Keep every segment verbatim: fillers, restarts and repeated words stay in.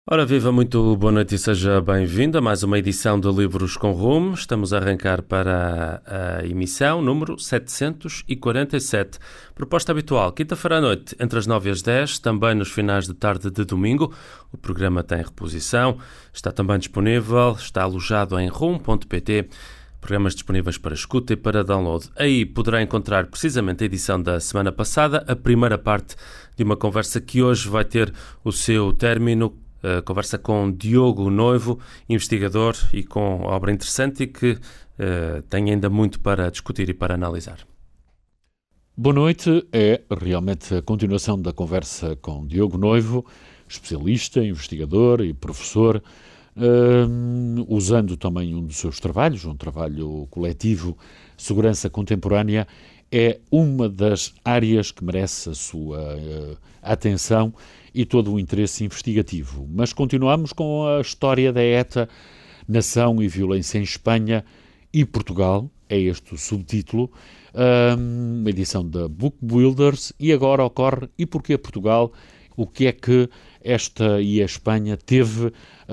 Ora viva, muito boa noite e seja bem-vindo a mais uma edição de Livros com Rumo. Estamos a arrancar para a emissão número setecentos e quarenta e sete. Proposta habitual, quinta-feira à noite, entre as nove e as dez, também nos finais de tarde de domingo. O programa tem reposição, está também disponível, está alojado em rumo ponto pt. Programas disponíveis para escuta e para download. Aí poderá encontrar precisamente a edição da semana passada, a primeira parte de uma conversa que hoje vai ter o seu término. Uh, conversa com Diogo Noivo, investigador e com obra interessante e que uh, tem ainda muito para discutir e para analisar. Boa noite. É realmente a continuação da conversa com Diogo Noivo, especialista, investigador e professor, uh, usando também um dos seus trabalhos, um trabalho coletivo, Segurança Contemporânea. É uma das áreas que merece a sua uh, atenção e todo o interesse investigativo. Mas continuamos com a história da ETA, Nação e Violência em Espanha e Portugal, é este o subtítulo, uma edição da Book Builders, e agora ocorre, e porquê Portugal? O que é que esta e a Espanha teve uh,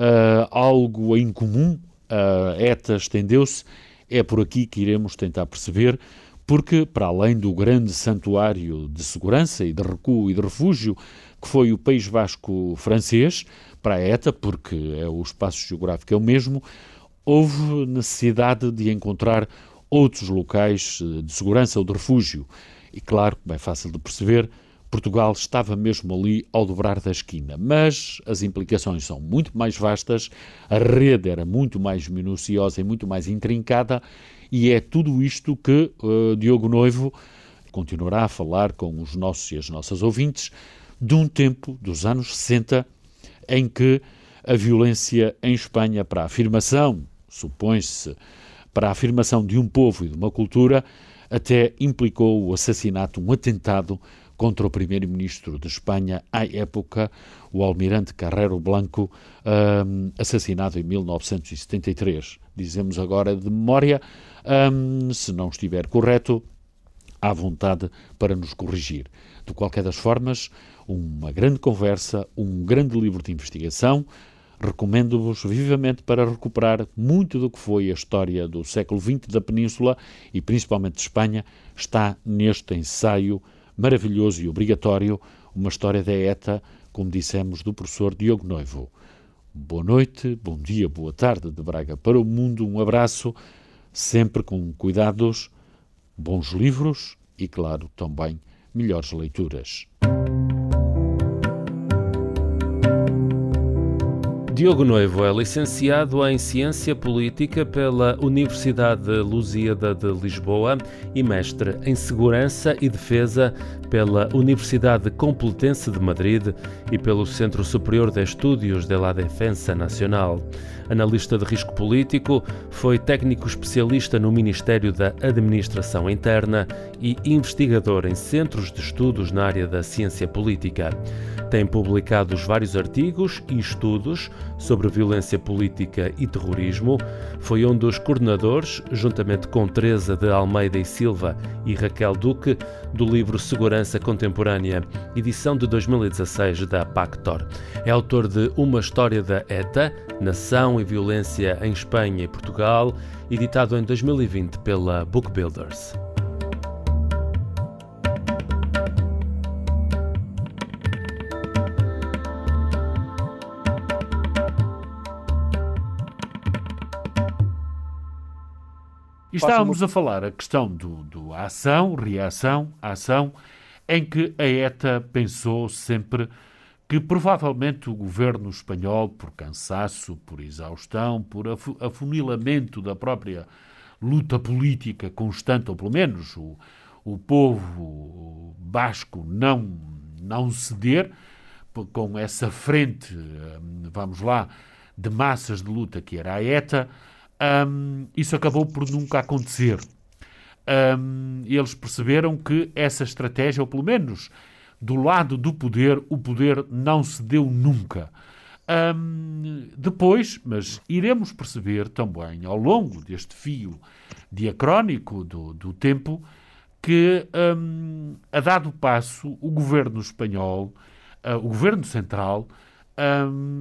algo em comum? A ETA estendeu-se, é por aqui que iremos tentar perceber, porque, para além do grande santuário de segurança e de recuo e de refúgio, que foi o País Basco francês, para a ETA, porque é o espaço geográfico é o mesmo, houve necessidade de encontrar outros locais de segurança ou de refúgio. E claro, como é fácil de perceber, Portugal estava mesmo ali ao dobrar da esquina. Mas as implicações são muito mais vastas, a rede era muito mais minuciosa e muito mais intrincada, e é tudo isto que uh, Diogo Noivo continuará a falar com os nossos e as nossas ouvintes, de um tempo, dos anos sessenta, em que a violência em Espanha para a afirmação, supõe-se, para a afirmação de um povo e de uma cultura, até implicou o assassinato, um atentado contra o primeiro-ministro de Espanha, à época, o almirante Carrero Blanco, um, assassinado em mil novecentos e setenta e três. Dizemos agora de memória, um, se não estiver correto, à vontade para nos corrigir. De qualquer das formas, uma grande conversa, um grande livro de investigação. Recomendo-vos vivamente para recuperar muito do que foi a história do século vinte da Península e principalmente de Espanha. Está neste ensaio maravilhoso e obrigatório, uma história da ETA, como dissemos, do professor Diogo Noivo. Boa noite, bom dia, boa tarde de Braga para o mundo. Um abraço, sempre com cuidados, bons livros e, claro, também melhores leituras. Diogo Noivo é licenciado em Ciência Política pela Universidade Lusíada de Lisboa e mestre em Segurança e Defesa pela Universidade Complutense de Madrid e pelo Centro Superior de Estudios de la Defensa Nacional. Analista de risco político, foi técnico especialista no Ministério da Administração Interna e investigador em centros de estudos na área da ciência política. Tem publicado vários artigos e estudos sobre violência política e terrorismo. Foi um dos coordenadores, juntamente com Teresa de Almeida e Silva e Raquel Duque, do livro Segurança Contemporânea, edição de dois mil e dezasseis da Pactor. É autor de Uma História da ETA, Nação e Violência em Espanha e Portugal, editado em dois mil e vinte pela Book Builders. E estávamos a falar a questão do, do ação, reação, ação, em que a ETA pensou sempre que provavelmente o governo espanhol, por cansaço, por exaustão, por afunilamento da própria luta política constante, ou pelo menos o, o povo basco não, não ceder, com essa frente, vamos lá, de massas de luta que era a ETA, Um, isso acabou por nunca acontecer. Um, eles perceberam que essa estratégia, ou pelo menos do lado do poder, o poder não se deu nunca. Um, depois, mas iremos perceber também, ao longo deste fio diacrónico do, do tempo, que, um, a dado passo, o governo espanhol, uh, o governo central, um,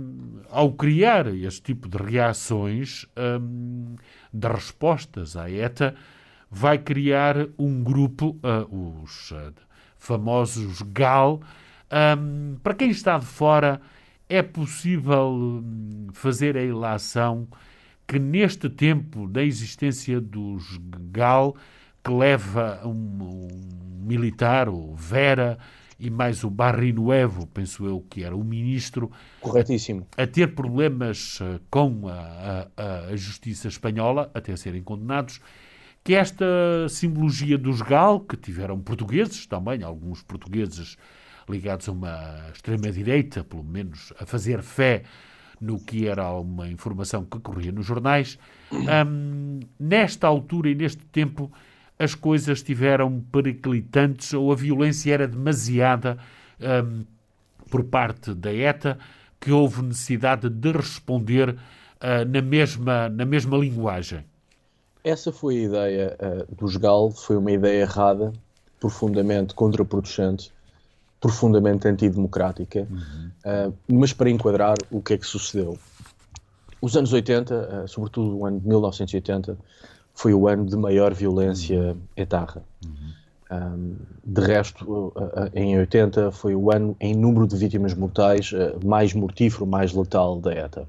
ao criar este tipo de reações, um, de respostas à ETA, vai criar um grupo, uh, os uh, famosos G A L. Um, para quem está de fora, é possível fazer a ilação que neste tempo da existência dos G A L, que leva um, um militar, o Vera, e mais o Barrinuevo, penso eu que era o ministro, corretíssimo, a, a ter problemas com a, a, a justiça espanhola, até serem condenados, que esta simbologia dos G A L, que tiveram portugueses também, alguns portugueses ligados a uma extrema-direita, pelo menos a fazer fé no que era uma informação que corria nos jornais, um, nesta altura e neste tempo as coisas estiveram periclitantes ou a violência era demasiada um, por parte da ETA, que houve necessidade de responder uh, na mesma, na mesma linguagem. Essa foi a ideia uh, do G A L, foi uma ideia errada, profundamente contraproducente, profundamente antidemocrática, uhum. uh, mas para enquadrar o que é que sucedeu. Os anos oitenta, uh, sobretudo o ano de mil novecentos e oitenta, foi o ano de maior violência uhum. etarra. Uhum. Um, de resto, uh, uh, em oitenta foi o ano, em número de vítimas mortais, uh, mais mortífero, mais letal da ETA.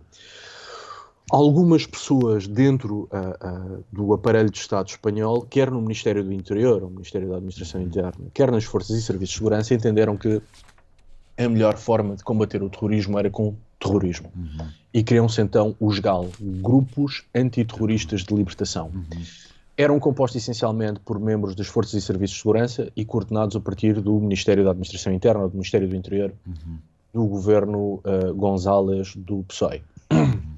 Algumas pessoas dentro uh, uh, do aparelho de Estado espanhol, quer no Ministério do Interior, ou no Ministério da Administração Interna, quer nas Forças e Serviços de Segurança, entenderam que a melhor forma de combater o terrorismo era com terrorismo. Uhum. E criam-se então os G A L, Grupos Antiterroristas de Libertação. Uhum. Eram compostos essencialmente por membros das Forças e Serviços de Segurança e coordenados a partir do Ministério da Administração Interna, ou do Ministério do Interior, uhum. do governo uh, González do P S O E. Uhum.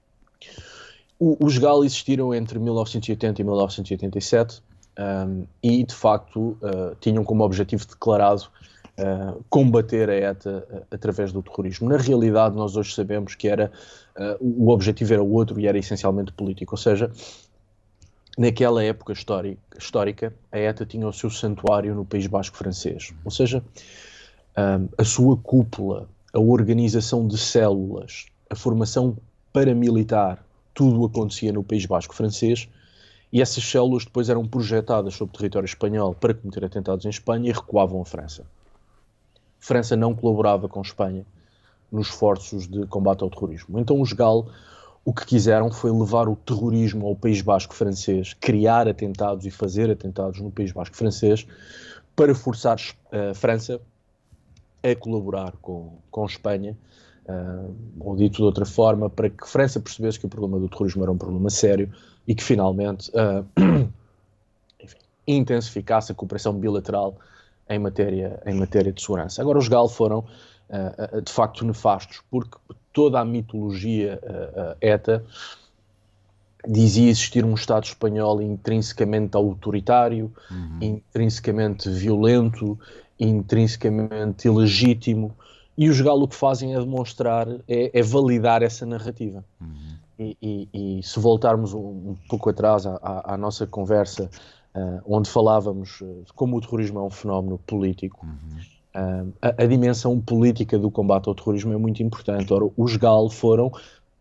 Os G A L existiram entre mil novecentos e oitenta e mil novecentos e oitenta e sete um, e, de facto, uh, tinham como objetivo declarado uh, combater a ETA uh, através do terrorismo. Na realidade, nós hoje sabemos que era, uh, o objetivo era outro e era essencialmente político. Ou seja, naquela época histórica, histórica a ETA tinha o seu santuário no País Basco francês. Ou seja, um, a sua cúpula, a organização de células, a formação paramilitar, tudo acontecia no País Basco francês, e essas células depois eram projetadas sobre o território espanhol para cometer atentados em Espanha e recuavam a França. A França não colaborava com a Espanha nos esforços de combate ao terrorismo. Então os G A L o que quiseram foi levar o terrorismo ao País Basco francês, criar atentados e fazer atentados no País Basco francês para forçar a França a colaborar com, com a Espanha. Uh, ou dito de outra forma, para que a França percebesse que o problema do terrorismo era um problema sério e que finalmente uh, enfim, intensificasse a cooperação bilateral em matéria, em matéria de segurança. Agora os G A L foram uh, de facto nefastos, porque toda a mitologia uh, uh, ETA dizia existir um Estado espanhol intrinsecamente autoritário, uhum. intrinsecamente violento, intrinsecamente ilegítimo. E os G A L o que fazem é demonstrar, é, é validar essa narrativa. Uhum. E, e, e se voltarmos um, um pouco atrás à, à, à nossa conversa, uh, onde falávamos de como o terrorismo é um fenómeno político, uhum. uh, a, a dimensão política do combate ao terrorismo é muito importante. Ora, os G A L foram,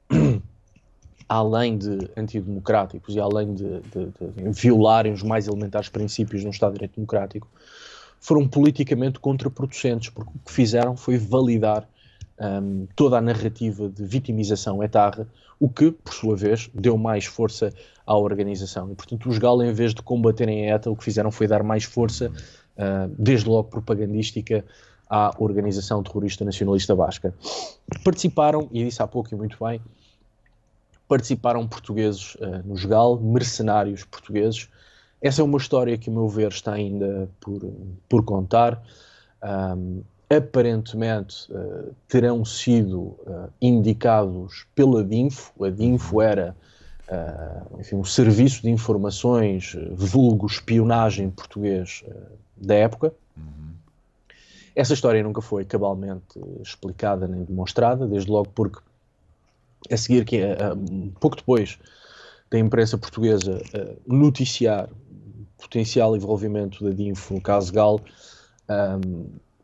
além de antidemocráticos e além de, de, de violarem os mais elementares princípios de um Estado de Direito Democrático, foram politicamente contraproducentes, porque o que fizeram foi validar um, toda a narrativa de vitimização etarra, o que, por sua vez, deu mais força à organização. E, portanto, os G A L, em vez de combaterem a ETA, o que fizeram foi dar mais força, uh, desde logo propagandística, à organização terrorista nacionalista basca. Participaram, e disse há pouco e muito bem, participaram portugueses uh, no G A L, mercenários portugueses. Essa é uma história que, a meu ver, está ainda por, por contar. Um, aparentemente, uh, terão sido uh, indicados pela DINFO. A DINFO era uh, enfim, um serviço de informações, uh, vulgo espionagem português uh, da época. Uhum. Essa história nunca foi cabalmente explicada nem demonstrada, desde logo porque, a seguir, que, uh, um pouco depois da imprensa portuguesa uh, noticiar potencial envolvimento da DINFO no caso G A L, um,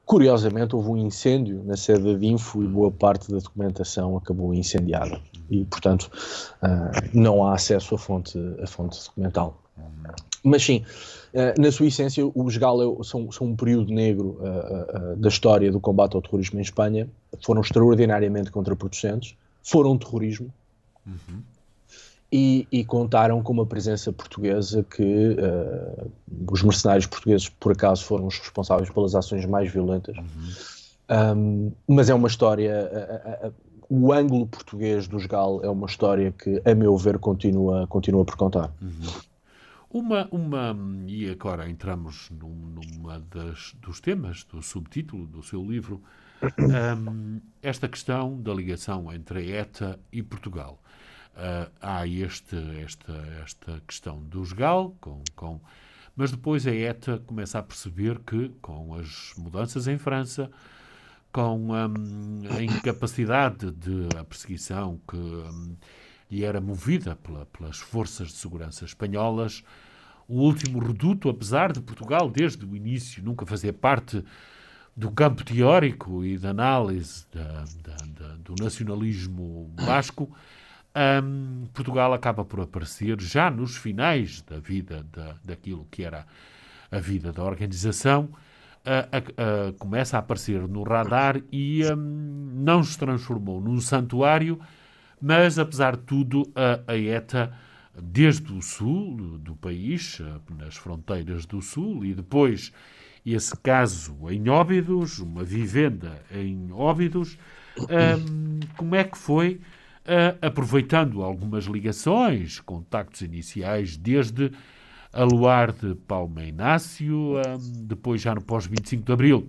Curiosamente, houve um incêndio na sede de Info e boa parte da documentação acabou incendiada. E, portanto, uh, não há acesso à fonte, à fonte documental. Mas sim, uh, na sua essência, os G A L são, são um período negro uh, uh, da história do combate ao terrorismo em Espanha. Foram extraordinariamente contraproducentes, foram terrorismo. Uhum. E, e contaram com uma presença portuguesa que uh, os mercenários portugueses, por acaso, foram os responsáveis pelas ações mais violentas. Uhum. Um, mas é uma história... Uh, uh, uh, o ângulo português dos G A L é uma história que, a meu ver, continua, continua por contar. Uhum. Uma, uma, e agora entramos num, numa das, dos temas, do subtítulo do seu livro, um, esta questão da ligação entre a ETA e Portugal. Uh, há este, esta, esta questão dos G A L, com, com, mas depois a ETA começa a perceber que, com as mudanças em França, com um, a incapacidade de a perseguição que um, lhe era movida pela, pelas forças de segurança espanholas, o último reduto, apesar de Portugal, desde o início, nunca fazer parte do campo teórico e da análise da, da, da, do nacionalismo basco, Um, Portugal acaba por aparecer já nos finais da vida da, daquilo que era a vida da organização, uh, uh, uh, começa a aparecer no radar e um, não se transformou num santuário, mas apesar de tudo uh, a ETA, desde o sul do, do país, uh, nas fronteiras do sul, e depois esse caso em Óbidos, uma vivenda em Óbidos, um, como é que foi? Uh, aproveitando algumas ligações, contactos iniciais, desde a Luar de Palma Inácio, um, depois já no pós-vinte e cinco de Abril,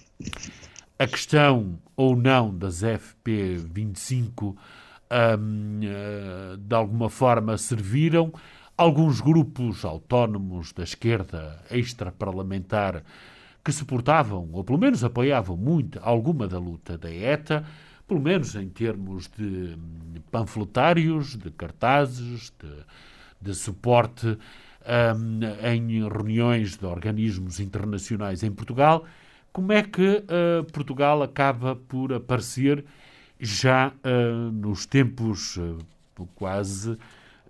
a questão ou não das F P vinte e cinco um, uh, de alguma forma serviram. Alguns grupos autónomos da esquerda extraparlamentar que suportavam, ou pelo menos apoiavam muito, alguma da luta da ETA, pelo menos em termos de panfletários, de cartazes, de, de suporte um, em reuniões de organismos internacionais em Portugal. Como é que uh, Portugal acaba por aparecer já uh, nos tempos uh, quase uh,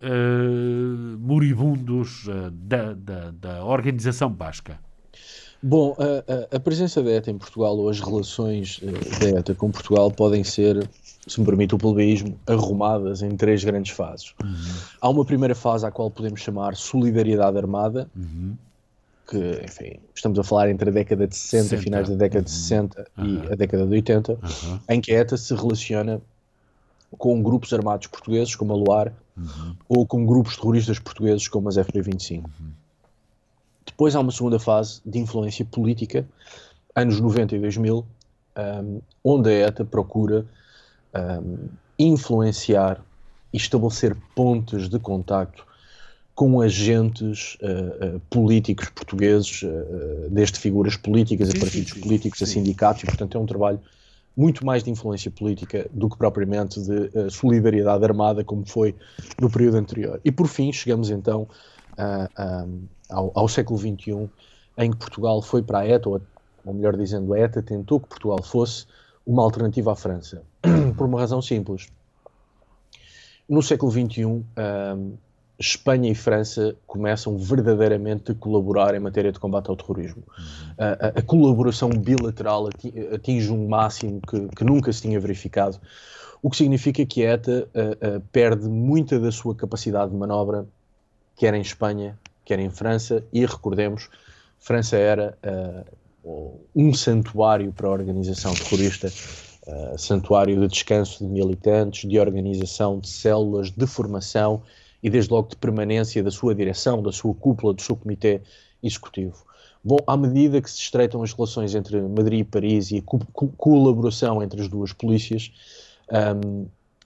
moribundos uh, da, da, da organização basca? Bom, a, a, a presença da ETA em Portugal, ou as relações uh, da ETA com Portugal, podem ser, se me permite o plebeísmo, arrumadas em três grandes fases. Uhum. Há uma primeira fase à qual podemos chamar solidariedade armada, uhum. que, enfim, estamos a falar entre a década de sessenta, sessenta. Finais da década uhum. de sessenta uhum. e a década de oitenta, uhum. em que a ETA se relaciona com grupos armados portugueses, como a Luar, uhum. ou com grupos terroristas portugueses, como as F P vinte e cinco. Uhum. Depois há uma segunda fase de influência política, anos noventa e dois mil, um, onde a ETA procura um, influenciar e estabelecer pontes de contacto com agentes uh, uh, políticos portugueses, uh, desde figuras políticas a partidos sim, sim, políticos, sim. a sindicatos, e portanto é um trabalho muito mais de influência política do que propriamente de uh, solidariedade armada, como foi no período anterior. E por fim chegamos então uh, um, ao, ao século vinte e um, em que Portugal foi para a ETA, ou, ou melhor dizendo, a ETA tentou que Portugal fosse uma alternativa à França, por uma razão simples. No século vinte e um, um, Espanha e França começam verdadeiramente a colaborar em matéria de combate ao terrorismo. Uhum. A, a, a colaboração bilateral atinge um máximo que, que nunca se tinha verificado, o que significa que a ETA a, a, perde muita da sua capacidade de manobra, quer em Espanha, quer em França, e recordemos, França era uh, um santuário para a organização terrorista, uh, santuário de descanso de militantes, de organização de células, de formação, e desde logo de permanência da sua direção, da sua cúpula, do seu comitê executivo. Bom, à medida que se estreitam as relações entre Madrid e Paris e a co co colaboração entre as duas polícias, um,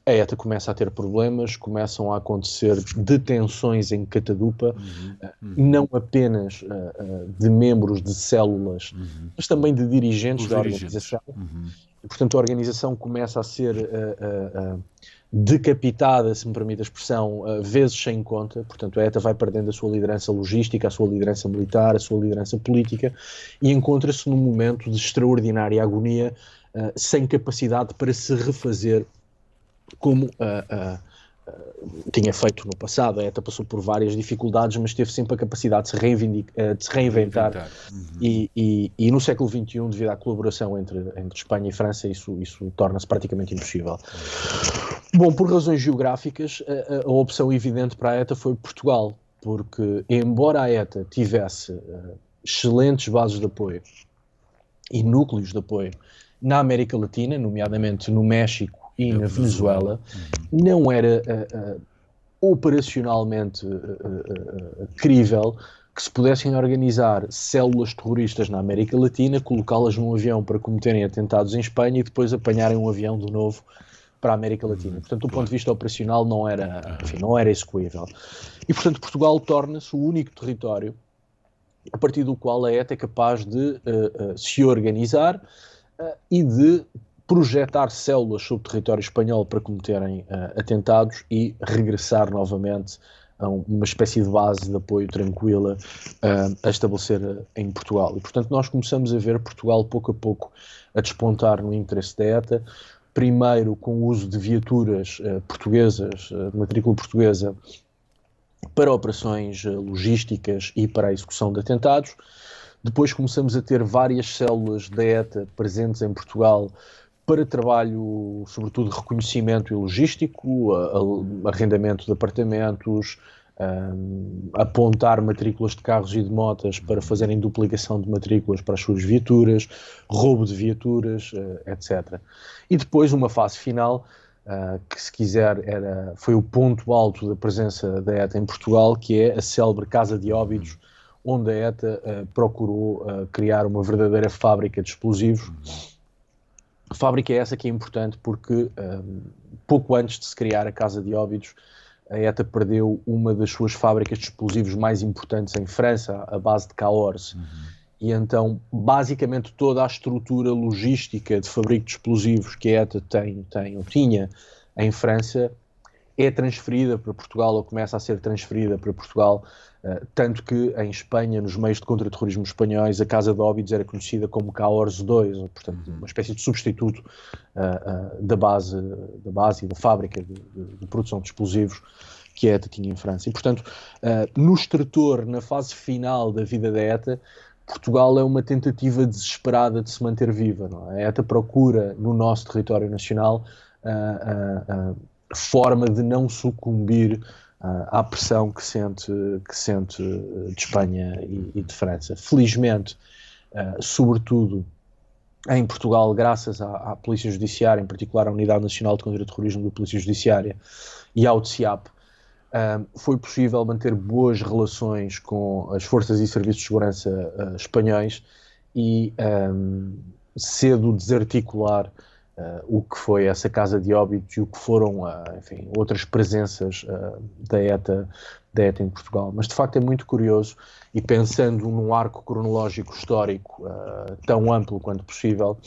a ETA começa a ter problemas, começam a acontecer detenções em catadupa, uhum, uhum. não apenas uh, uh, de membros de células, uhum. mas também de dirigentes Os da dirigentes. organização. Uhum. E, portanto, a organização começa a ser uh, uh, uh, decapitada, se me permite a expressão, uh, vezes sem conta. Portanto, a ETA vai perdendo a sua liderança logística, a sua liderança militar, a sua liderança política e encontra-se num momento de extraordinária agonia, uh, sem capacidade para se refazer como uh, uh, uh, tinha feito no passado. A ETA passou por várias dificuldades, mas teve sempre a capacidade de se, uh, de se reinventar. reinventar. Uhum. E, e, e no século vinte e um, devido à colaboração entre, entre Espanha e França, isso, isso torna-se praticamente impossível. Bom, por razões geográficas, a, a opção evidente para a ETA foi Portugal, porque embora a ETA tivesse uh, excelentes bases de apoio e núcleos de apoio na América Latina, nomeadamente no México e na Venezuela, uhum. não era uh, uh, operacionalmente uh, uh, uh, crível que se pudessem organizar células terroristas na América Latina, colocá-las num avião para cometerem atentados em Espanha e depois apanharem um avião de novo para a América Latina. Portanto, do ponto de vista operacional não era, enfim, não era execuível. E, portanto, Portugal torna-se o único território a partir do qual a ETA é capaz de uh, uh, se organizar uh, e de projetar células sobre o território espanhol para cometerem uh, atentados e regressar novamente a uma espécie de base de apoio tranquila uh, a estabelecer uh, em Portugal. E, portanto, nós começamos a ver Portugal, pouco a pouco, a despontar no interesse da ETA, primeiro com o uso de viaturas uh, portuguesas, uh, de matrícula portuguesa, para operações uh, logísticas e para a execução de atentados. Depois começamos a ter várias células da ETA presentes em Portugal para trabalho, sobretudo, de reconhecimento e logístico, a, a, arrendamento de apartamentos, um, apontar matrículas de carros e de motas para fazerem duplicação de matrículas para as suas viaturas, roubo de viaturas, uh, etcétera. E depois uma fase final, uh, que se quiser era, foi o ponto alto da presença da ETA em Portugal, que é a célebre Casa de Óbidos, onde a ETA uh, procurou uh, criar uma verdadeira fábrica de explosivos. A fábrica é essa que é importante porque um, pouco antes de se criar a Casa de Óbidos, a ETA perdeu uma das suas fábricas de explosivos mais importantes em França, a base de Cahors. Uhum. E então, basicamente, toda a estrutura logística de fabrico de explosivos que a ETA tem, tem ou tinha em França é transferida para Portugal, ou começa a ser transferida para Portugal, uh, tanto que em Espanha, nos meios de contra-terrorismo espanhóis, a Casa de Óbidos era conhecida como Cahors dois, ou, portanto, uma espécie de substituto uh, uh, da, base, da base e da fábrica de, de, de produção de explosivos que a ETA tinha em França. E, portanto, uh, no extrator, na fase final da vida da ETA, Portugal é uma tentativa desesperada de se manter viva. Não é? A ETA procura, no nosso território nacional, uh, uh, uh, forma de não sucumbir uh, à pressão que sente, que sente de Espanha e, e de França. Felizmente, uh, sobretudo em Portugal, graças à, à Polícia Judiciária, em particular à Unidade Nacional de Contra-Terrorismo da Polícia Judiciária e ao T S I A P, uh, foi possível manter boas relações com as forças e serviços de segurança uh, espanhóis e um, cedo desarticular Uh, o que foi essa Casa de Óbidos e o que foram, uh, enfim, outras presenças uh, da ETA, da ETA em Portugal. Mas, de facto, é muito curioso e pensando num arco cronológico histórico uh, tão amplo quanto possível,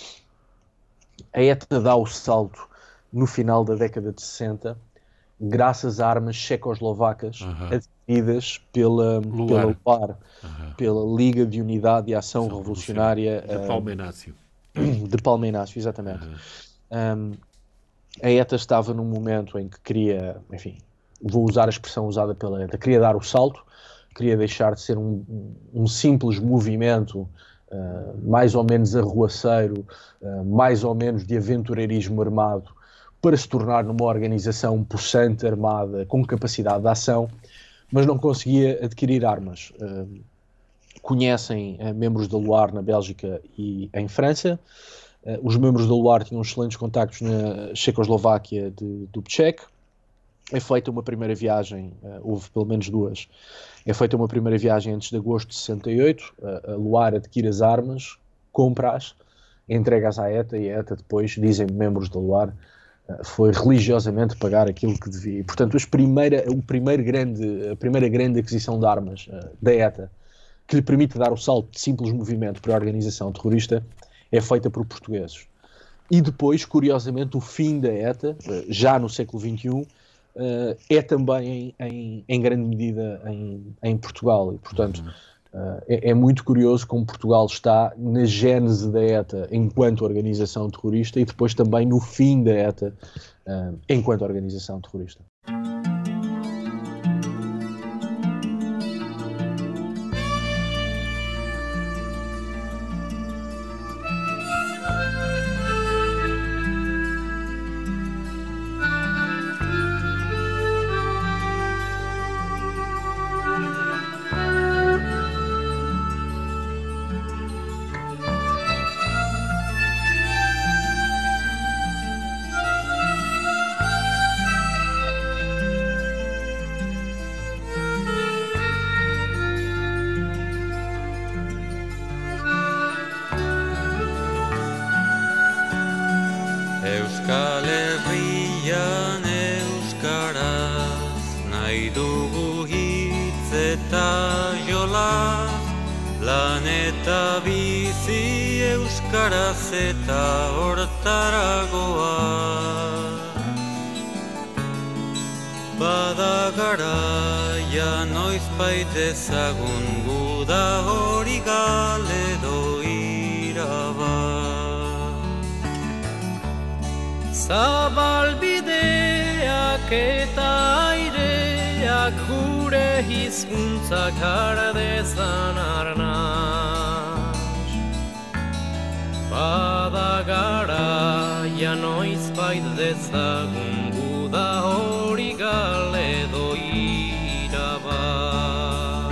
a ETA dá o salto no final da década de sessenta graças a armas checoslovacas uhum. adquiridas pela Luar, pela, Luar, uhum. pela Liga de Unidade e Ação São Revolucionária de Palma Inácio. De Palma Inácio, exatamente. Uhum. Um, a ETA estava num momento em que queria, enfim, vou usar a expressão usada pela ETA, queria dar o salto, queria deixar de ser um, um simples movimento uh, mais ou menos arruaceiro, uh, mais ou menos de aventureirismo armado, para se tornar numa organização possante, armada, com capacidade de ação, mas não conseguia adquirir armas. Uh, conhecem uh, membros da Luar na Bélgica e em França. Uh, os membros da Luar tinham excelentes contactos na Checoslováquia de Dubček. É feita uma primeira viagem, uh, houve pelo menos duas, é feita uma primeira viagem antes de agosto de sessenta e oito, uh, a Luar adquire as armas, compra-as, entrega-as à ETA e a ETA depois, dizem membros da Luar, foi religiosamente pagar aquilo que devia. E, portanto, as primeira, o primeiro grande, a primeira grande aquisição de armas uh, da ETA, que lhe permite dar o salto de simples movimento para a organização terrorista, é feita por portugueses. E depois, curiosamente, o fim da ETA, uh, já no século vinte e um, uh, é também, em, em, em grande medida, em, em Portugal. E, portanto, uh, é, é muito curioso como Portugal está na gênese da ETA enquanto organização terrorista e depois também no fim da ETA uh, enquanto organização terrorista. Euskal Herrian euskaraz nahi dugu hitz eta jolaz, lan eta bizi euskaraz eta hortaragoa. Bada garaia noizbait ezagun guda hori galedo irabaz. Zabalbideak eta aireak gure hizkuntzak har dezan arnaz. Bada garaia noizbait dezagun guda hori galedo irabaz.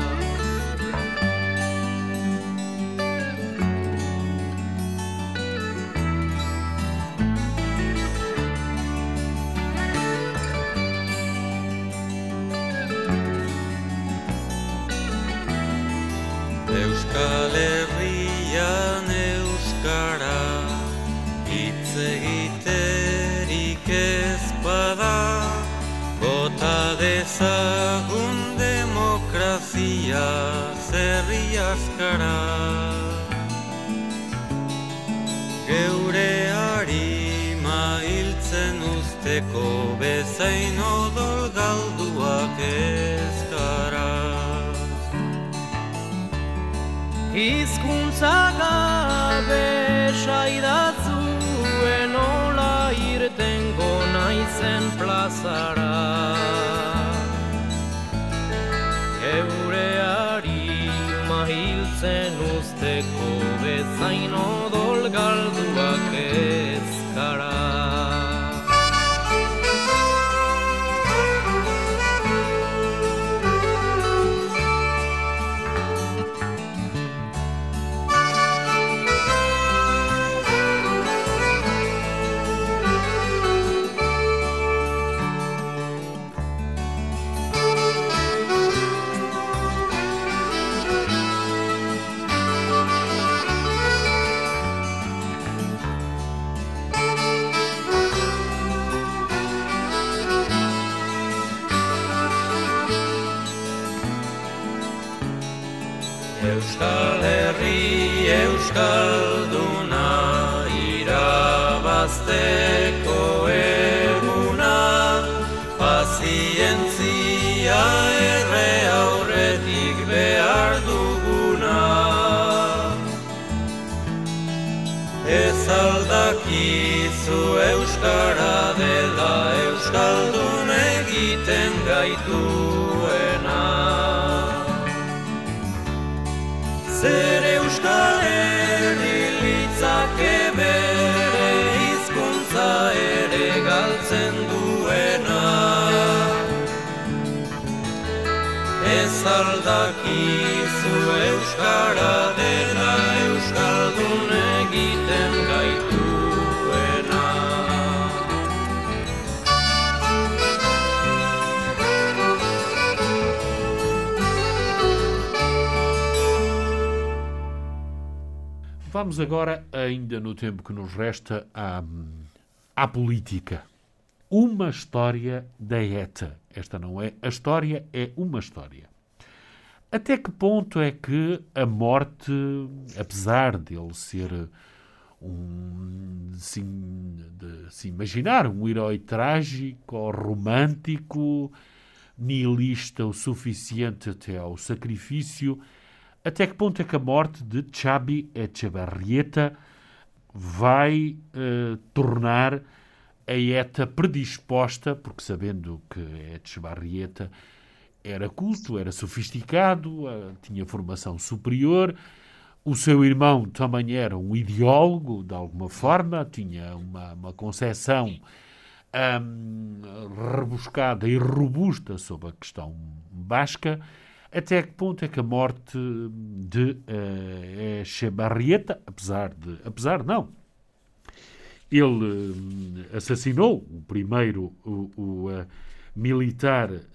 Euskal Herrian euskara hitz egiterik ez bada, bota dezagun demokrazia zerri askara. Geure harima hiltzen usteko bezain odol galduak ez gara. Hizkuntza gabe saidatzuen nola irtengo naizen plazara. Geure harima hiltzen usteko bezain odol galduak ez gara. Euskal Herri euskalduna irabazteko eguna, pazientzia erre aurretik behar duguna. Ez aldakizu euskara dela euskaldun egiten gaituena. Zer Euskal Herri litzake bere hizkuntza ere galtzen duena. Ez aldakizu euskara dela euskaldun egiten gaituena. Vamos agora, ainda no tempo que nos resta, à, à política. uma história da ETA. Esta não é a história, é uma história. Até que ponto é que a morte, apesar de ele ser um, assim, de se imaginar, um herói trágico ou romântico, nihilista o suficiente até ao sacrifício, até que ponto é que a morte de Xabi Etxebarrieta vai uh, tornar a ETA predisposta, porque sabendo que Etxebarrieta era culto, era sofisticado, uh, tinha formação superior, o seu irmão também era um ideólogo, de alguma forma, tinha uma, uma concepção um, rebuscada e robusta sobre a questão basca. Até que ponto é que a morte de uh, Etxebarrieta, apesar de... Apesar, não. Ele uh, assassinou o primeiro o, o, uh, militar uh,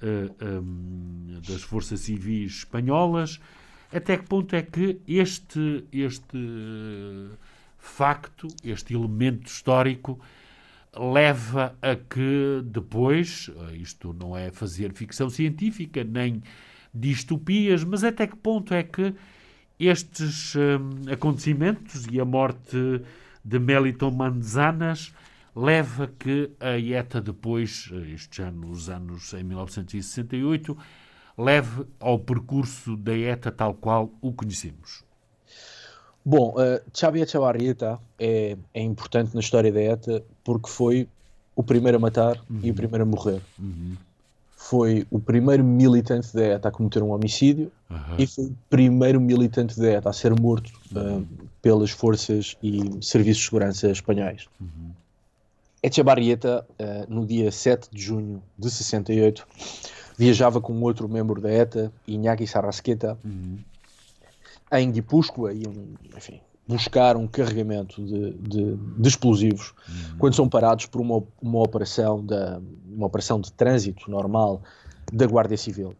um, das Forças Civis Espanholas. Até que ponto é que este, este uh, facto, este elemento histórico, leva a que depois, uh, isto não é fazer ficção científica, nem distopias, mas até que ponto é que estes um, acontecimentos e a morte de Melitón Manzanas leva a que a ETA depois, isto já nos anos em mil novecentos e sessenta e oito, leve ao percurso da ETA tal qual o conhecemos? Bom, uh, Xabi Etxebarrieta é, é importante na história da ETA porque foi o primeiro a matar uhum. e o primeiro a morrer. Uhum. Foi o primeiro militante da ETA a cometer um homicídio uhum. e foi o primeiro militante da ETA a ser morto uhum. uh, pelas forças e serviços de segurança espanhóis. Uhum. Etxebarrieta, uh, no dia sete de junho de sessenta e oito, viajava com outro membro da ETA, Iñaki Sarrasqueta, uhum. em Guipúzcoa, iam, enfim, buscar um carregamento de, de, de explosivos, uhum. quando são parados por uma, uma, operação da, uma operação de trânsito normal da Guardia Civil.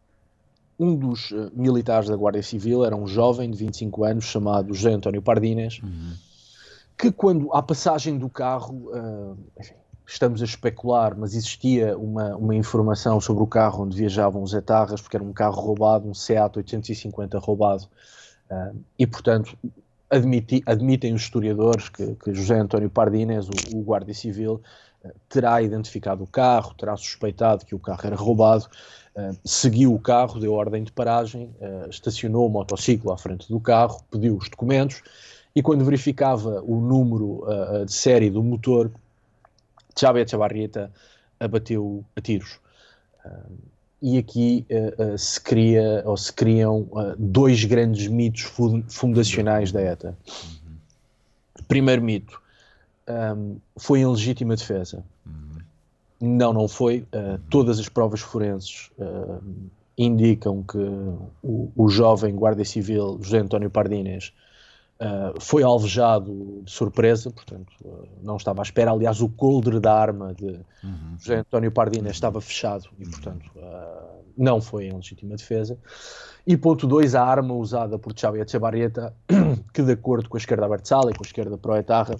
Um dos uh, militares da Guardia Civil era um jovem de vinte e cinco anos chamado José António Pardines, uhum. que quando, à passagem do carro, uh, enfim, estamos a especular, mas existia uma, uma informação sobre o carro onde viajavam os etarras, porque era um carro roubado, um Seat oitocentos e cinquenta roubado, uh, e portanto admiti, admitem os historiadores que, que José António Pardines, o, o guarda civil, uh, terá identificado o carro, terá suspeitado que o carro era roubado, uh, seguiu o carro, deu ordem de paragem, uh, estacionou o motociclo à frente do carro, pediu os documentos, e quando verificava o número uh, de série do motor, Xabi Etxebarrieta abateu a tiros. Uh, e aqui uh, uh, se cria, ou se criam uh, dois grandes mitos fundacionais da ETA. Uhum. Primeiro mito, um, foi em legítima defesa. Uhum. Não, não foi. Uh, todas as provas forenses uh, indicam que o, o jovem guarda civil José António Pardines Uh, foi alvejado de surpresa, portanto uh, não estava à espera. Aliás, o coldre da arma de uhum. José António Pardines estava fechado e, portanto, uh, não foi em legítima defesa. E ponto dois, a arma usada por Xabi Etxebarrieta, que de acordo com a esquerda abertzale e com a esquerda pro-etarra,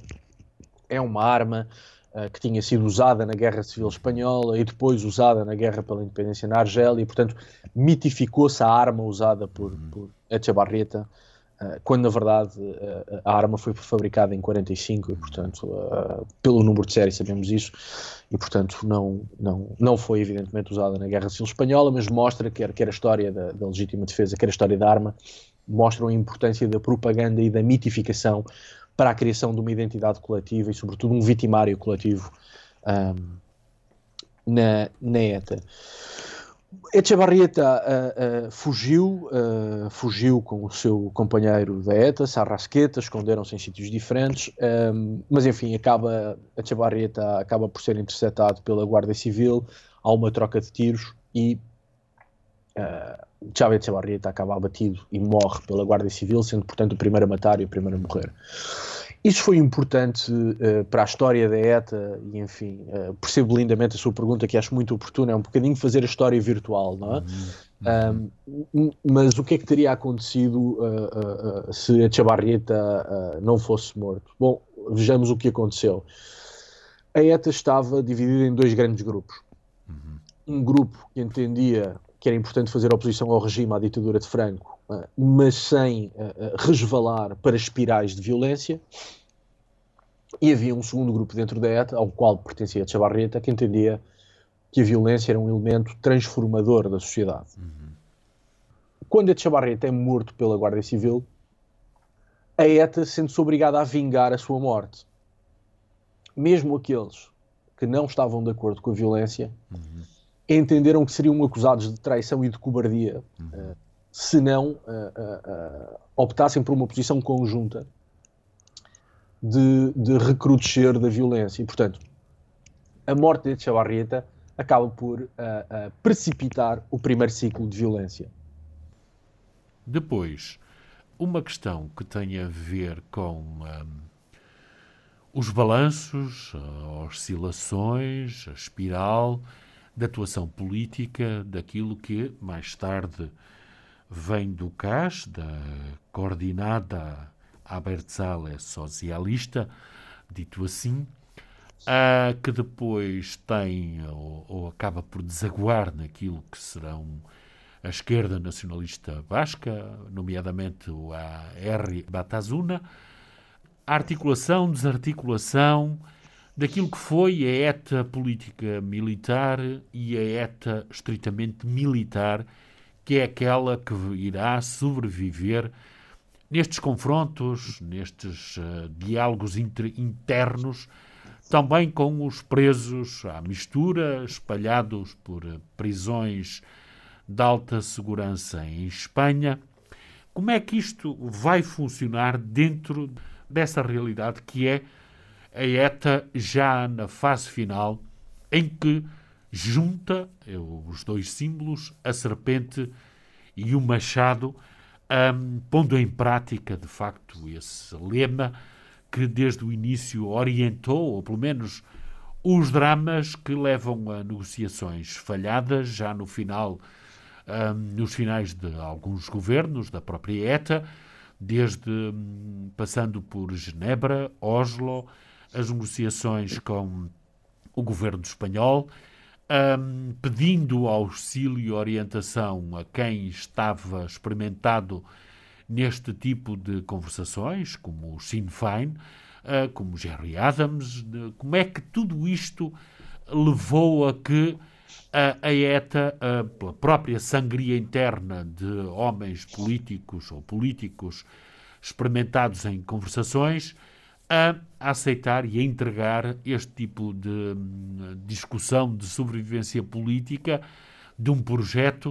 é uma arma uh, que tinha sido usada na Guerra Civil Espanhola e depois usada na Guerra pela Independência na Argélia, e, portanto, mitificou-se a arma usada por, uhum. por Etxebarrieta, Uh, quando na verdade uh, a arma foi fabricada em quarenta e cinco e, portanto, uh, pelo número de série sabemos isso, e portanto não, não, não foi evidentemente usada na Guerra Civil Espanhola, mas mostra, quer, quer a história da, da legítima defesa, quer a história da arma, mostram a importância da propaganda e da mitificação para a criação de uma identidade coletiva e sobretudo um vitimário coletivo um, na, na ETA. Etxebarrieta uh, uh, fugiu, uh, fugiu com o seu companheiro da ETA, Sarrasqueta, esconderam-se em sítios diferentes, um, mas enfim, acaba, Etxebarrieta acaba por ser interceptado pela Guarda Civil, há uma troca de tiros e uh, Xabi Etxebarrieta acaba abatido e morre pela Guarda Civil, sendo portanto o primeiro a matar e o primeiro a morrer. Isso foi importante uh, para a história da ETA e, enfim, uh, percebo lindamente a sua pergunta, que acho muito oportuna, é um bocadinho fazer a história virtual, não é? Uhum. Um, mas o que é que teria acontecido uh, uh, uh, se Etxebarrieta uh, não fosse morto? Bom, vejamos o que aconteceu. a ETA estava dividida em dois grandes grupos. Uhum. Um grupo que entendia que era importante fazer oposição ao regime, à ditadura de Franco, mas sem resvalar para espirais de violência. E havia um segundo grupo dentro da ETA, ao qual pertencia Etxebarrieta, que entendia que a violência era um elemento transformador da sociedade. Uhum. Quando Etxebarrieta é morto pela Guarda Civil, a ETA sente-se obrigada a vingar a sua morte. Mesmo aqueles que não estavam de acordo com a violência, uhum. entenderam que seriam acusados de traição e de cobardia, uhum. uh, se não uh, uh, uh, optassem por uma posição conjunta de, de recrudescer da violência. E, portanto, a morte de Etxebarrieta acaba por uh, uh, precipitar o primeiro ciclo de violência. Depois, uma questão que tem a ver com um, os balanços, as oscilações, a espiral da atuação política daquilo que mais tarde vem do C A S, da Coordenada Abertzale Socialista, dito assim, a que depois tem ou, ou acaba por desaguar naquilo que serão a esquerda nacionalista basca, nomeadamente o A R Batasuna, a articulação, desarticulação daquilo que foi a ETA política militar e a ETA estritamente militar, que é aquela que irá sobreviver nestes confrontos, nestes uh, diálogos inter- internos, também com os presos à mistura, espalhados por uh, prisões de alta segurança em Espanha. Como é que isto vai funcionar dentro dessa realidade que é a ETA já na fase final, em que junta os dois símbolos, a serpente e o machado, um, pondo em prática, de facto, esse lema que desde o início orientou, ou pelo menos os dramas que levam a negociações falhadas, já no final, um, nos finais de alguns governos da própria ETA, desde um, passando por Genebra, Oslo, as negociações com o governo espanhol, um, pedindo auxílio e orientação a quem estava experimentado neste tipo de conversações, como o Sinn Féin, uh, como Gerry Adams. De, como é que tudo isto levou a que uh, a ETA, uh, pela própria sangria interna de homens políticos ou políticos experimentados em conversações, a aceitar e a entregar este tipo de um, discussão de sobrevivência política de um projeto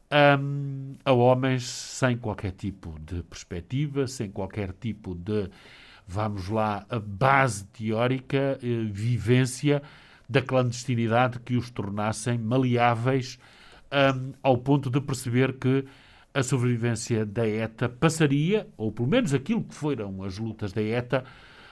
um, a homens sem qualquer tipo de perspectiva, sem qualquer tipo de, vamos lá, a base teórica, eh, vivência da clandestinidade que os tornassem maleáveis um, ao ponto de perceber que a sobrevivência da ETA passaria, ou pelo menos aquilo que foram as lutas da ETA,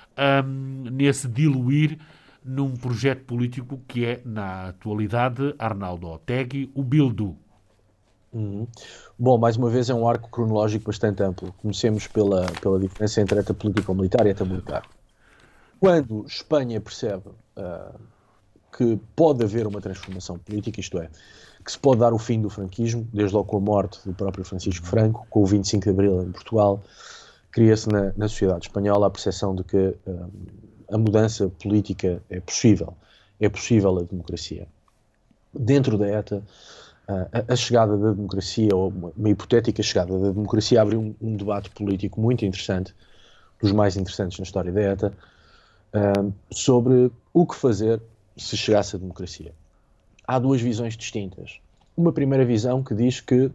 Um, nesse diluir num projeto político que é, na atualidade, Arnaldo Otegi, o Bildu. Uhum. Bom, mais uma vez é um arco cronológico bastante amplo. Comecemos pela, pela diferença entre ETA político-militar e ETA militar. Quando Espanha percebe uh, que pode haver uma transformação política, isto é, que se pode dar o fim do franquismo, desde logo com a morte do próprio Francisco Franco, com o vinte e cinco de Abril em Portugal, cria-se na, na sociedade espanhola a percepção de que um, a mudança política é possível, é possível a democracia. Dentro da ETA, uh, a, a chegada da democracia, ou uma, uma hipotética chegada da democracia, abriu um, um debate político muito interessante, dos mais interessantes na história da ETA, uh, sobre o que fazer se chegasse a democracia. Há duas visões distintas. Uma primeira visão que diz que,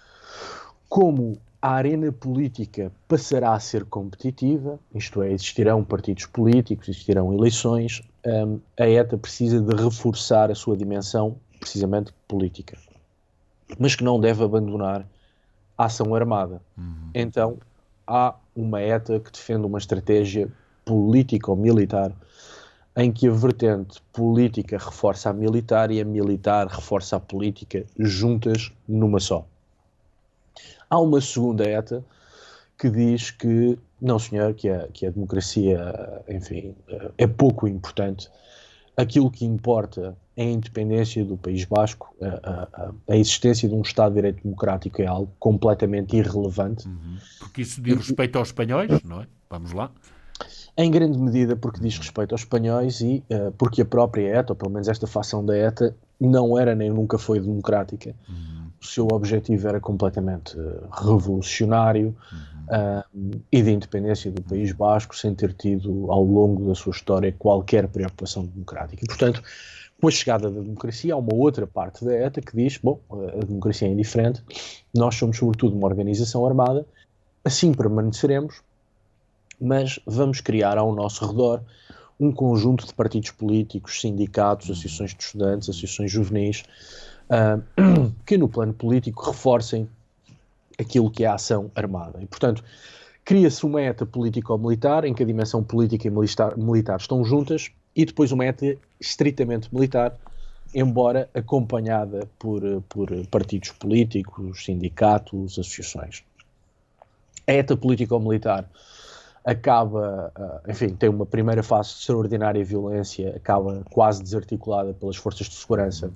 como a arena política passará a ser competitiva, isto é, existirão partidos políticos, existirão eleições, um, a ETA precisa de reforçar a sua dimensão, precisamente política, mas que não deve abandonar a ação armada. Uhum. Então, há uma ETA que defende uma estratégia política ou militar em que a vertente política reforça a militar e a militar reforça a política juntas numa só. Há uma segunda ETA que diz que, não senhor, que a, que a democracia, enfim, é pouco importante aquilo que importa é a independência do País Basco, a, a, a existência de um Estado de Direito Democrático é algo completamente irrelevante. Uhum. Porque isso diz respeito aos espanhóis, não é? Vamos lá. Em grande medida porque diz respeito aos espanhóis e uh, porque a própria ETA, ou pelo menos esta facção da ETA, não era nem nunca foi democrática. Uhum. O seu objetivo era completamente uh, revolucionário, uhum. uh, e de independência do País Basco, sem ter tido ao longo da sua história qualquer preocupação democrática. E, portanto, com a chegada da democracia, há uma outra parte da ETA que diz, bom, a democracia é indiferente, nós somos sobretudo uma organização armada, assim permaneceremos, mas vamos criar ao nosso redor um conjunto de partidos políticos, sindicatos, associações de estudantes, associações juvenis, uh, que no plano político reforcem aquilo que é a ação armada. E, portanto, cria-se uma ETA político-militar, em que a dimensão política e militar, militar estão juntas, e depois uma ETA estritamente militar, embora acompanhada por, por partidos políticos, sindicatos, associações. A ETA político-militar acaba, enfim, tem uma primeira fase de extraordinária violência, acaba quase desarticulada pelas forças de segurança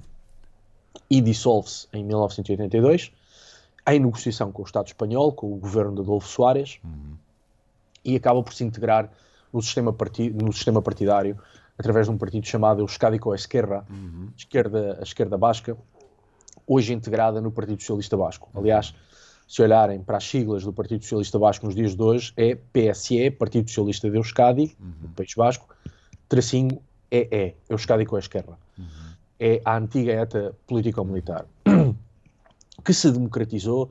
e dissolve-se em mil novecentos e oitenta e dois, em negociação com o Estado espanhol, com o governo de Adolfo Suárez, uhum. e acaba por se integrar no sistema, parti- no sistema partidário através de um partido chamado Euskadi com a Esquerra, uhum. esquerda, a esquerda basca, hoje integrada no Partido Socialista Basco. Aliás, se olharem para as siglas do Partido Socialista Basco nos dias de hoje, é P S E, Partido Socialista de Euskadi, uhum. do País Basco, tracinho E E, Euskadi com a Esquerra. Uhum. É a antiga ETA político-militar, que se democratizou,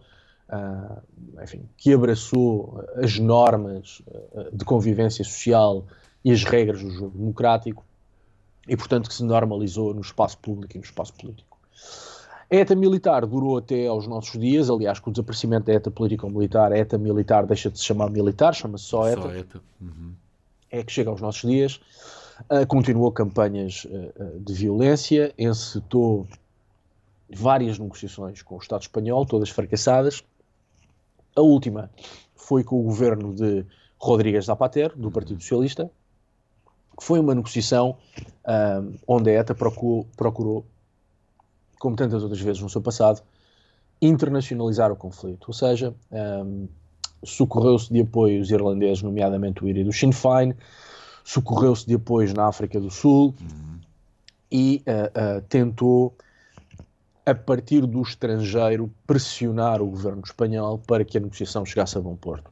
uh, enfim, que abraçou as normas uh, de convivência social e as regras do jogo democrático, e, portanto, que se normalizou no espaço público e no espaço político. A ETA militar durou até aos nossos dias, aliás, com o desaparecimento da ETA político-militar, a ETA militar deixa de se chamar militar, chama-se só ETA. Só ETA. Uhum. É que chega aos nossos dias, uh, continuou campanhas uh, de violência, encetou várias negociações com o Estado espanhol, todas fracassadas. A última foi com o governo de Rodríguez Zapatero, do Partido Socialista, que foi uma negociação um, onde a ETA procurou, procurou, como tantas outras vezes no seu passado, internacionalizar o conflito. Ou seja, um, socorreu-se de apoios irlandeses, nomeadamente o I R I do Sinn Féin, socorreu-se de apoios na África do Sul uhum. e uh, uh, tentou, a partir do estrangeiro, pressionar o governo espanhol para que a negociação chegasse a bom porto.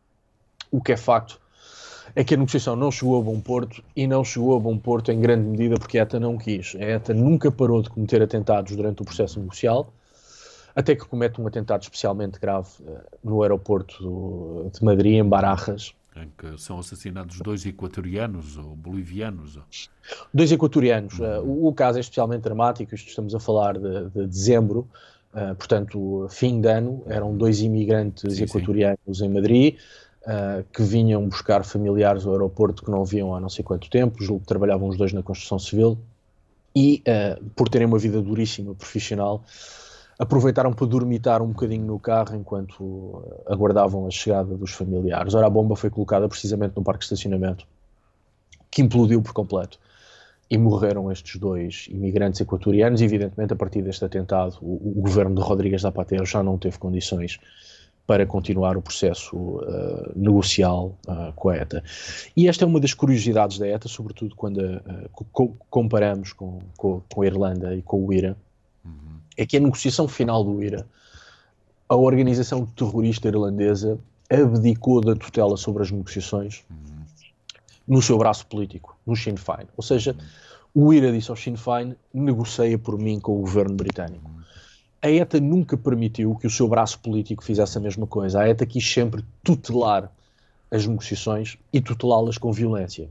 O que é facto é que a negociação não chegou a bom porto, e não chegou a bom porto em grande medida porque a ETA não quis. A ETA nunca parou de cometer atentados durante o processo negocial, até que comete um atentado especialmente grave uh, no aeroporto do, de Madrid, em Barajas. Em que são assassinados dois equatorianos ou bolivianos. Ou... Dois equatorianos. Uhum. Uh, o, o caso é especialmente dramático, isto estamos a falar de, de dezembro, uh, portanto, fim de ano, eram dois imigrantes sim, equatorianos sim. em Madrid, uh, que vinham buscar familiares ao aeroporto que não viam há não sei quanto tempo, julgo que trabalhavam os dois na construção civil, e uh, por terem uma vida duríssima, profissional, aproveitaram para dormitar um bocadinho no carro enquanto aguardavam a chegada dos familiares. Ora, a bomba foi colocada precisamente num parque de estacionamento, que implodiu por completo, e morreram estes dois imigrantes equatorianos. Evidentemente, a partir deste atentado, o, o governo de Rodríguez Zapatero já não teve condições para continuar o processo uh, negocial uh, com a ETA. E esta é uma das curiosidades da ETA, sobretudo quando uh, co- comparamos com, com, com a Irlanda e com o I R A, é que a negociação final do I R A, a organização terrorista irlandesa abdicou da tutela sobre as negociações uhum. no seu braço político, no Sinn Féin. Ou seja, uhum. o I R A disse ao Sinn Féin, negocia por mim com o governo britânico. Uhum. A ETA nunca permitiu que o seu braço político fizesse a mesma coisa. A ETA quis sempre tutelar as negociações e tutelá-las com violência.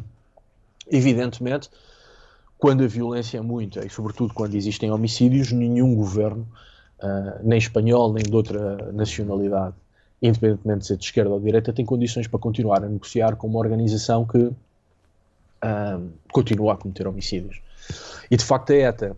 Evidentemente, quando a violência é muita, e sobretudo quando existem homicídios, nenhum governo, uh, nem espanhol, nem de outra nacionalidade, independentemente de ser de esquerda ou de direita, tem condições para continuar a negociar com uma organização que uh, continua a cometer homicídios. E de facto a ETA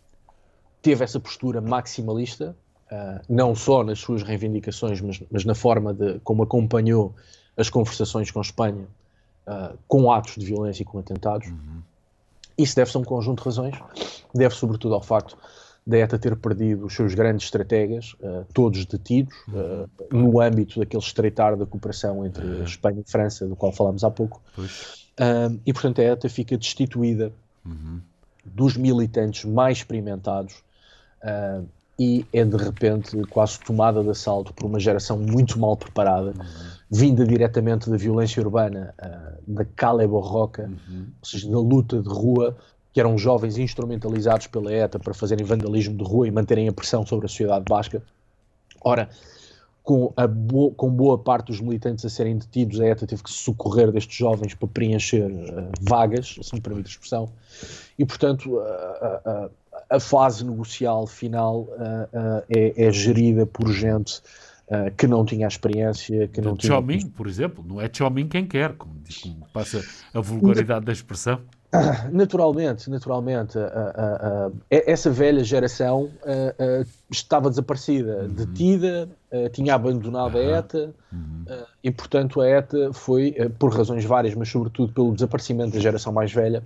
teve essa postura maximalista, uh, não só nas suas reivindicações, mas, mas na forma de como acompanhou as conversações com Espanha, uh, com atos de violência e com atentados. Uhum. Isso deve-se a um conjunto de razões, deve sobretudo ao facto da ETA ter perdido os seus grandes estrategas, uh, todos detidos, uh, no âmbito daquele estreitar da cooperação entre uhum. Espanha e França, do qual falámos há pouco. Uh, e, portanto, a ETA fica destituída uhum. dos militantes mais experimentados uh, e é, de repente, quase tomada de assalto por uma geração muito mal preparada, uhum. vinda diretamente da violência urbana, uh, da Cale Borroca, uhum. ou seja, da luta de rua, que eram jovens instrumentalizados pela ETA para fazerem vandalismo de rua e manterem a pressão sobre a sociedade basca. Ora, com, a bo- com boa parte dos militantes a serem detidos, a ETA teve que se socorrer destes jovens para preencher uh, vagas, se me permite a expressão, e, portanto, a, a, a fase negocial final uh, uh, é, é gerida por gente uh, que não tinha a experiência, que não tinha... Tchomim, por exemplo, não é Tchomim quem quer, como, como passa a vulgaridade da expressão. Naturalmente, naturalmente, uh, uh, uh, essa velha geração uh, uh, estava desaparecida, uhum. detida, uh, tinha abandonado uhum. a ETA uhum. uh, e, portanto, a ETA foi, uh, por razões várias, mas sobretudo pelo desaparecimento da geração mais velha,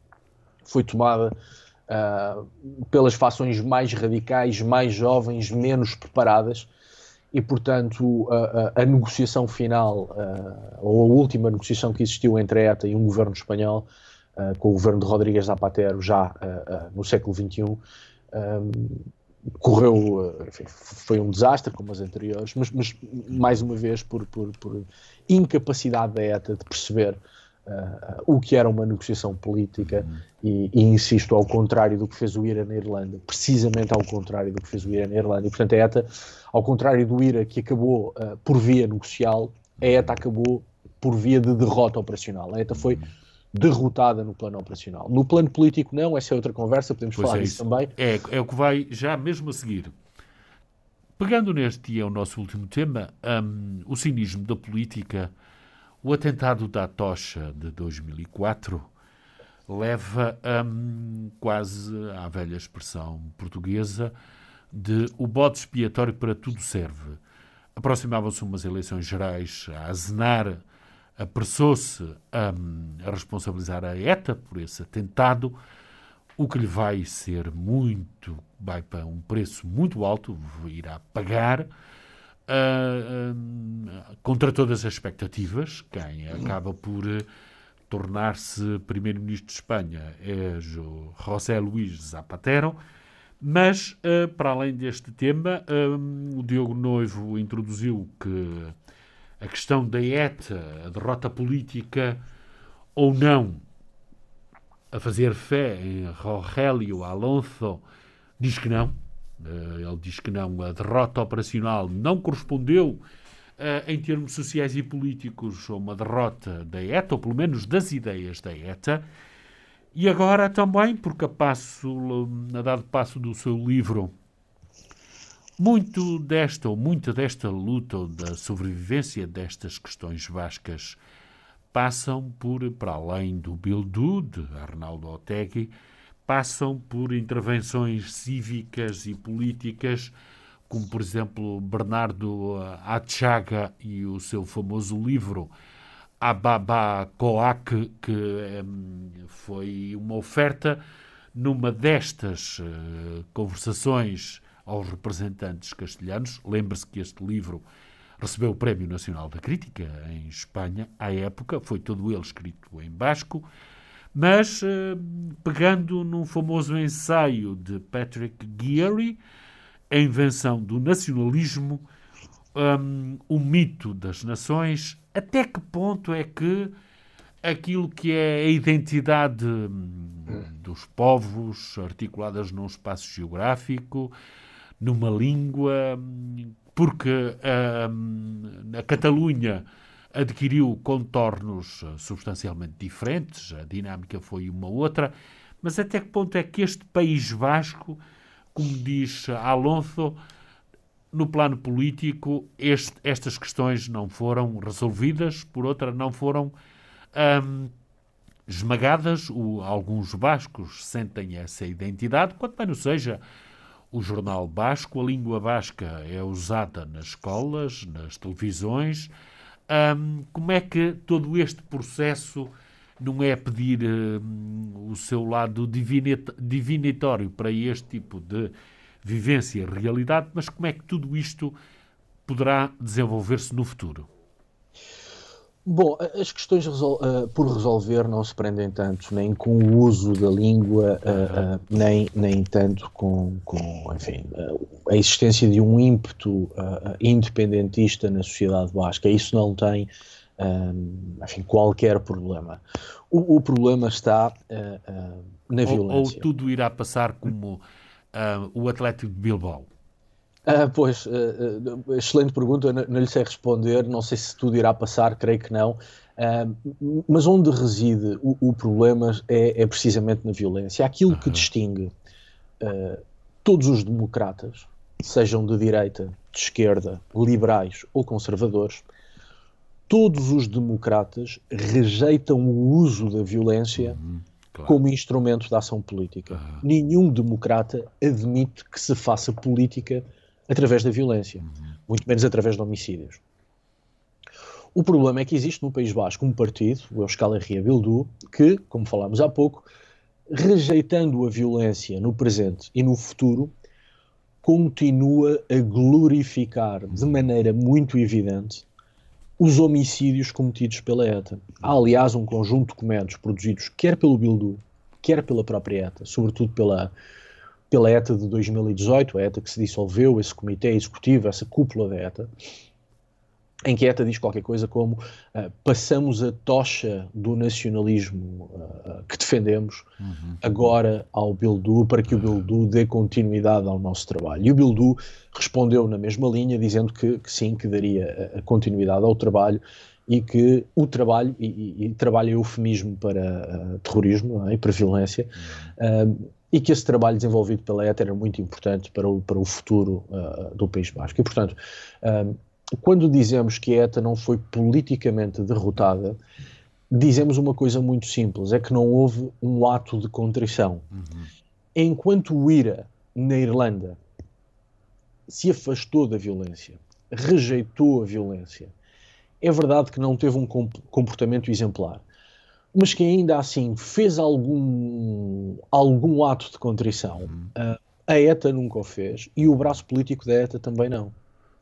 foi tomada uh, pelas fações mais radicais, mais jovens, menos preparadas e, portanto, a, a, a negociação final, uh, ou a última negociação que existiu entre a ETA e um governo espanhol, Uh, com o governo de Rodríguez Zapatero já uh, uh, no século vinte e um, um correu, uh, enfim, foi um desastre como as anteriores, mas, mas mais uma vez por, por, por incapacidade da ETA de perceber uh, o que era uma negociação política uhum. e, e insisto, ao contrário do que fez o IRA na Irlanda, precisamente ao contrário do que fez o IRA na Irlanda, e portanto a ETA, ao contrário do IRA que acabou uh, por via negocial, a ETA acabou por via de derrota operacional. A ETA foi derrotada no plano operacional. No plano político não, essa é outra conversa, podemos pois falar é disso também. É, é o que vai já mesmo a seguir. Pegando neste e é o nosso último tema, um, o cinismo da política, o atentado da Atocha de dois mil e quatro leva um, quase à velha expressão portuguesa de o bode expiatório para tudo serve. Aproximavam-se umas eleições gerais a azenar, apressou-se a, a responsabilizar a ETA por esse atentado, o que lhe vai ser muito, vai para um preço muito alto, irá pagar, uh, uh, contra todas as expectativas. Quem acaba por uh, tornar-se primeiro-ministro de Espanha é José Luís Zapatero, mas, uh, para além deste tema, um, o Diogo Noivo introduziu que a questão da ETA, a derrota política ou não, a fazer fé em Rogélio Alonso, diz que não. Ele diz que não. A derrota operacional não correspondeu, em termos sociais e políticos, a uma derrota da ETA, ou pelo menos das ideias da ETA. E agora também, porque a, passo, a dado passo do seu livro, muito desta, ou muita desta luta, ou da sobrevivência destas questões vascas, passam por, para além do Bildu, de Arnaldo Otegi, passam por intervenções cívicas e políticas, como, por exemplo, Bernardo Atxaga e o seu famoso livro Ababa Coac, que um, foi uma oferta numa destas uh, conversações aos representantes castelhanos. Lembre-se que este livro recebeu o Prémio Nacional da Crítica em Espanha, à época, foi todo ele escrito em basco, mas eh, pegando num famoso ensaio de Patrick Geary, A Invenção do Nacionalismo, um, o mito das nações, até que ponto é que aquilo que é a identidade dos povos articuladas num espaço geográfico, numa língua, porque a, a Catalunha adquiriu contornos substancialmente diferentes, a dinâmica foi uma outra, mas até que ponto é que este País Vasco, como diz Alonso, no plano político, este, estas questões não foram resolvidas, por outra, não foram hum, esmagadas. O, alguns bascos sentem essa identidade, quanto bem não seja o jornal basco, a língua basca é usada nas escolas, nas televisões. Um, como é que todo este processo não é pedir uh, o seu lado divinit- divinatório para este tipo de vivência e realidade, mas como é que tudo isto poderá desenvolver-se no futuro? Bom, as questões resol- uh, por resolver não se prendem tanto nem com o uso da língua, uh, uh, nem, nem tanto com, com enfim, uh, a existência de um ímpeto uh, independentista na sociedade basca. Isso não tem um, enfim, qualquer problema. O, o problema está uh, uh, na ou, violência. Ou tudo irá passar como uh, o Atlético de Bilbao? Ah, pois, uh, uh, excelente pergunta, não, não lhe sei responder, não sei se tudo irá passar, creio que não, uh, mas onde reside o, o problema é, é precisamente na violência. Aquilo que distingue uh, todos os democratas, sejam de direita, de esquerda, liberais ou conservadores, todos os democratas rejeitam o uso da violência uhum, claro. como instrumento de ação política. Uhum. Nenhum democrata admite que se faça política através da violência, uhum. muito menos através de homicídios. O problema é que existe no País Basco um partido, o Euskal Herria Bildu, que, como falámos há pouco, rejeitando a violência no presente e no futuro, continua a glorificar de maneira muito evidente os homicídios cometidos pela ETA. Há, aliás, um conjunto de documentos produzidos quer pelo Bildu, quer pela própria ETA, sobretudo pela pela ETA de dois mil e dezoito, a ETA que se dissolveu, esse comitê executivo, essa cúpula da ETA, em que a ETA diz qualquer coisa como uh, passamos a tocha do nacionalismo uh, que defendemos uhum. agora ao Bildu, para que o Bildu dê continuidade ao nosso trabalho. E o Bildu respondeu na mesma linha, dizendo que, que sim, que daria a continuidade ao trabalho e que o trabalho, e, e, e trabalho é eufemismo para uh, terrorismo, não é? E para violência, uhum. uh, e que esse trabalho desenvolvido pela ETA era muito importante para o, para o futuro uh, do País Basco. E, portanto, uh, quando dizemos que a ETA não foi politicamente derrotada, dizemos uma coisa muito simples, é que não houve um ato de contrição. Uhum. Enquanto o IRA, na Irlanda, se afastou da violência, rejeitou a violência, é verdade que não teve um comportamento exemplar, mas que ainda assim fez algum, algum ato de contrição. Uhum. Uh, a ETA nunca o fez e o braço político da ETA também não.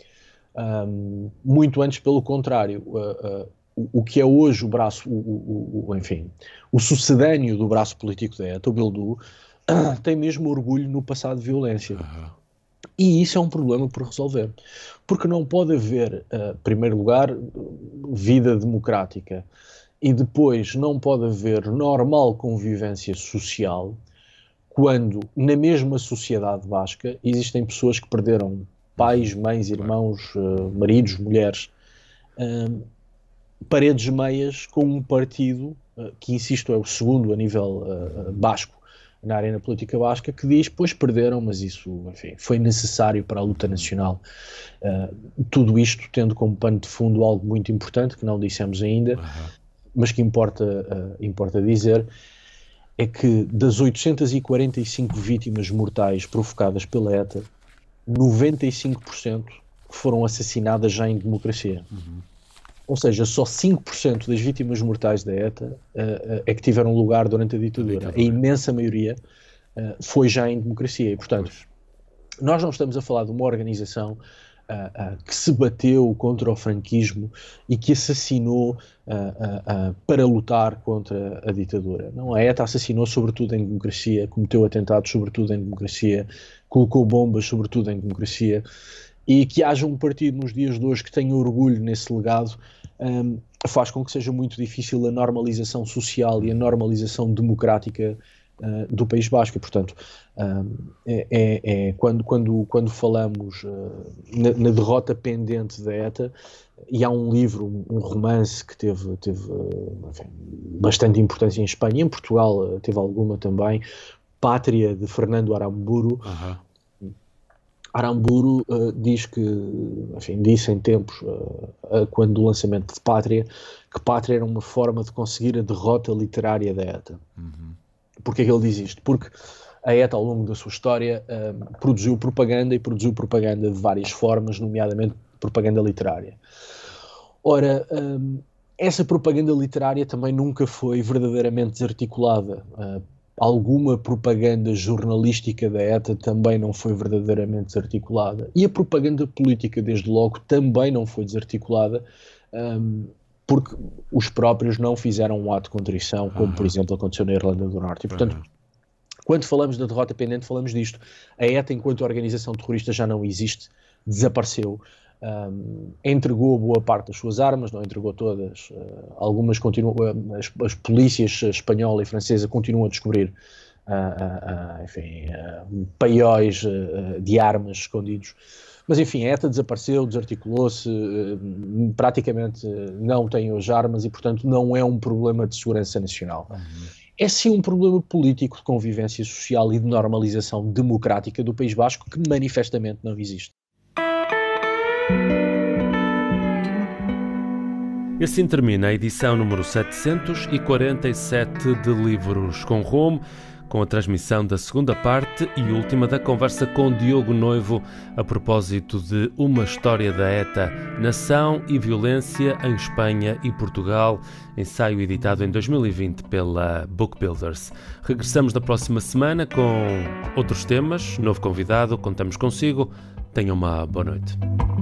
Um, muito antes, pelo contrário, uh, uh, o, o que é hoje o braço, o, o, o, enfim, o sucedâneo do braço político da ETA, o Bildu, uh, tem mesmo orgulho no passado de violência. Uhum. E isso é um problema por resolver. Porque não pode haver, em uh, primeiro lugar, vida democrática, e depois não pode haver normal convivência social quando, na mesma sociedade basca, existem pessoas que perderam pais, mães, irmãos, uh, maridos, mulheres, uh, paredes meias com um partido, uh, que, insisto, é o segundo a nível uh, basco, na arena política basca, que diz, pois perderam, mas isso, enfim, foi necessário para a luta nacional. Uh, tudo isto tendo como pano de fundo algo muito importante, que não dissemos ainda, uhum. mas que importa, uh, importa dizer, é que das oitocentas e quarenta e cinco vítimas mortais provocadas pela ETA, noventa e cinco por cento foram assassinadas já em democracia. Uhum. Ou seja, só cinco por cento das vítimas mortais da ETA uh, uh, é que tiveram lugar durante a ditadura. A, a imensa maioria uh, foi já em democracia. E, portanto, pois. nós não estamos a falar de uma organização uh, uh, que se bateu contra o franquismo e que assassinou uh, uh, uh, para lutar contra a ditadura. Não, a ETA assassinou sobretudo em democracia, cometeu atentados sobretudo em democracia, colocou bombas sobretudo em democracia. E que haja um partido nos dias de hoje que tenha orgulho nesse legado um, faz com que seja muito difícil a normalização social e a normalização democrática uh, do País Basco. E, portanto, um, é, é, é quando, quando, quando falamos uh, na, na derrota pendente da ETA, e há um livro, um, um romance que teve, teve uh, enfim, bastante importância em Espanha, em Portugal uh, teve alguma também, Pátria, de Fernando Aramburu. Uhum. Aramburu uh, diz que, enfim, disse em tempos, uh, uh, quando do lançamento de Pátria, que Pátria era uma forma de conseguir a derrota literária da ETA. Uhum. Porquê que ele diz isto? Porque a ETA, ao longo da sua história, uh, produziu propaganda e produziu propaganda de várias formas, nomeadamente propaganda literária. Ora, um, essa propaganda literária também nunca foi verdadeiramente desarticulada. Uh, alguma propaganda jornalística da ETA também não foi verdadeiramente desarticulada. E a propaganda política, desde logo, também não foi desarticulada, um, porque os próprios não fizeram um ato de contrição, como, uhum. por exemplo, aconteceu na Irlanda do Norte. E, portanto, uhum. quando falamos da derrota pendente, falamos disto. A ETA, enquanto organização terrorista, já não existe, desapareceu. Um, entregou boa parte das suas armas, não entregou todas, uh, algumas continuam, uh, as, as polícias espanhola e francesa continuam a descobrir uh, uh, uh, enfim, uh, paióis uh, de armas escondidos, mas enfim, a ETA desapareceu, desarticulou-se, uh, praticamente uh, não tem hoje armas e portanto não é um problema de segurança nacional. Uhum. É sim um problema político de convivência social e de normalização democrática do País Basco que manifestamente não existe. E assim termina a edição número setecentos e quarenta e sete de Livros com Rumo, com a transmissão da segunda parte e última da conversa com Diogo Noivo a propósito de Uma História da ETA, Nação e Violência em Espanha e Portugal, ensaio editado em dois mil e vinte pela Book Builders. Regressamos na próxima semana com outros temas, novo convidado, contamos consigo. Tenham uma boa noite.